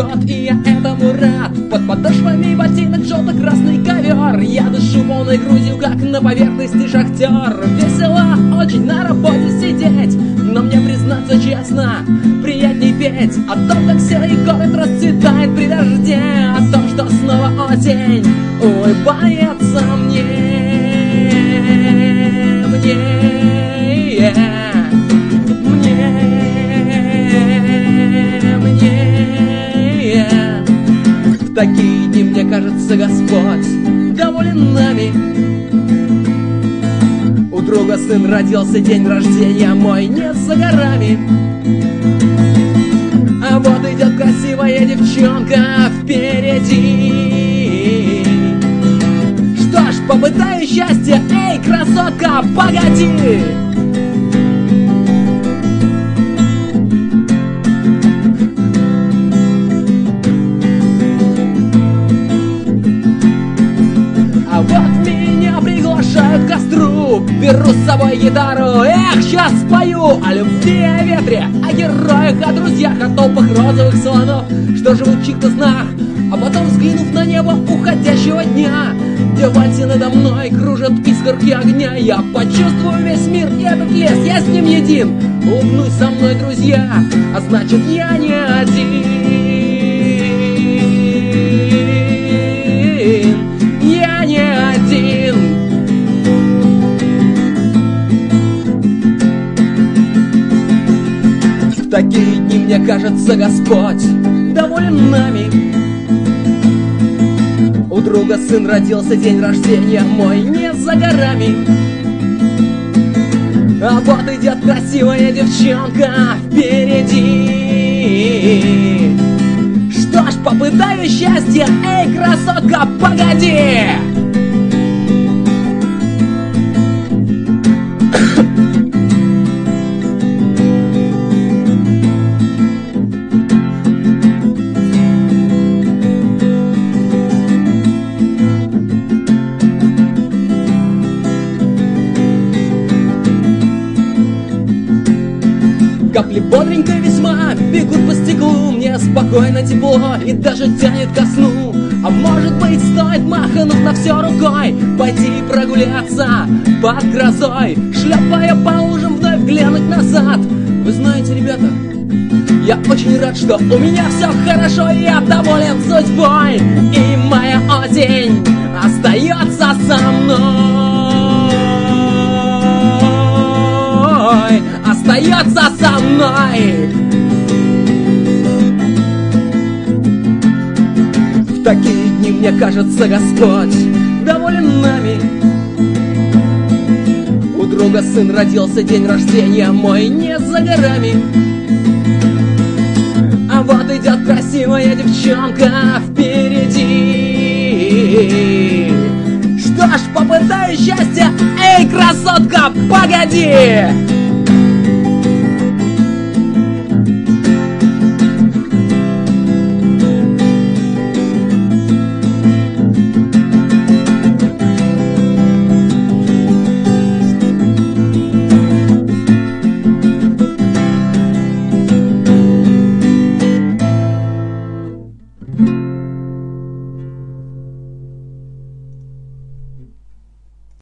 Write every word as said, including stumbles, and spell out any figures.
ждет, и я этому рад. Под подошвами ботинок желто-красный ковер. Я дышу полной грудью, как на поверхности шахтер. Весело очень на работе сидеть, но мне, признаться честно, приятней петь о том, как серый город расцветает при дожде, о том, что снова осень улыбается мне, мне, мне, мне. В такие дни, мне кажется, Господь доволен нами. У друга сын родился, день рождения мой не за горами. А вот идет красивая девчонка впереди. Что ж, попытаю счастье, эй, красотка, погоди! А вот меня приглашают к костру, беру с собой гитару, эх, сейчас спою о любви, о ветре, о героях, о друзьях, о толпах розовых слонов, что живут в чьих-то снах. А потом, взглянув на небо уходящего дня, где вальсы надо мной кружат искорки огня, я почувствую весь мир и этот лес, я с ним един. Улыбнусь, со мной друзья, а значит я не один. Я не один. В такие дни, мне кажется, Господь доволен нами. У друга сын родился, день рождения мой не за горами. А вот идет красивая девчонка впереди. Что ж, попытаю счастье, эй, красотка, погоди! Капли бодренько весьма бегут по стеклу, мне спокойно, тепло и даже тянет ко сну. А может быть, стоит, маханув на все рукой, пойти прогуляться под грозой, шлепая по лужам, вновь глянуть назад. Вы знаете, ребята, я очень рад, что у меня все хорошо, и я доволен судьбой, и моя осень остается со мной, остается со мной. В такие дни, мне кажется, Господь доволен нами. У друга сын родился, день рождения мой не за горами. А вот идет красивая девчонка впереди. Что ж, попытаю счастье, эй, красотка, погоди! Thank you.